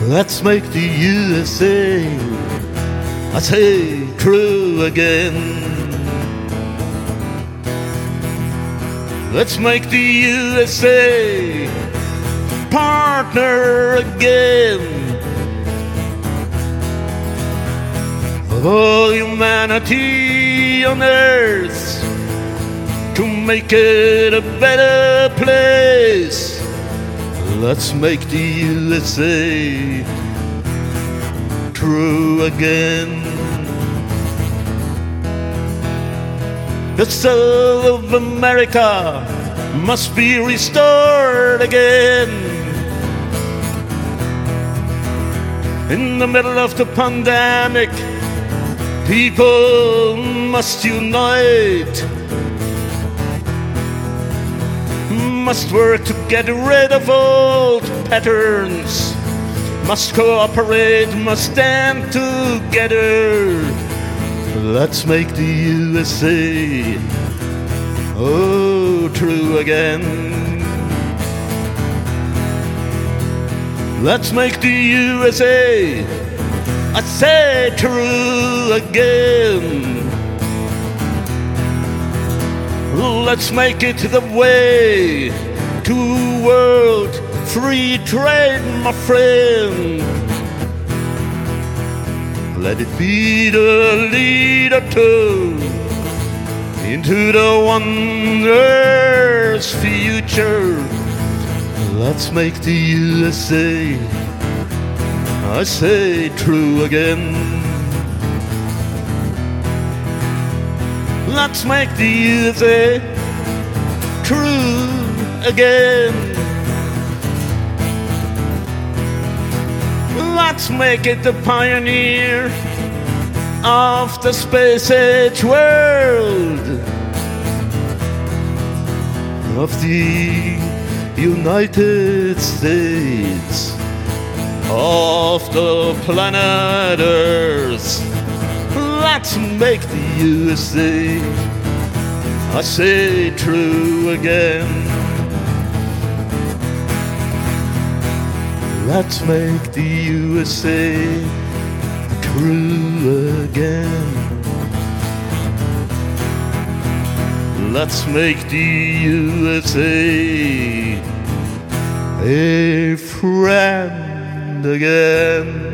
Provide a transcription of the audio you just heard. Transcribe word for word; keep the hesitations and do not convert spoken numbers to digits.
Let's make the U S A, I say, true again. Let's make the U S A partner again of all humanity on earth, to make it a better place. Let's make the U S A true again. The soul of America must be restored again. In the middle of the pandemic, people must unite, must work to get rid of old patterns, must cooperate, must stand together. Let's make the U S A, oh, true again. Let's make the U S A, I say, true again. Let's make it the way to world free trade, my friend. Let it be the leader too into the wondrous future. Let's make the U S A, I say, true again. Let's make the U S A true again. Let's make it the pioneer of the space age world, of the United States, of the planet Earth. Let's make the U S A, I say, true again. Let's make the U S A true again. Let's make the U S A a friend again.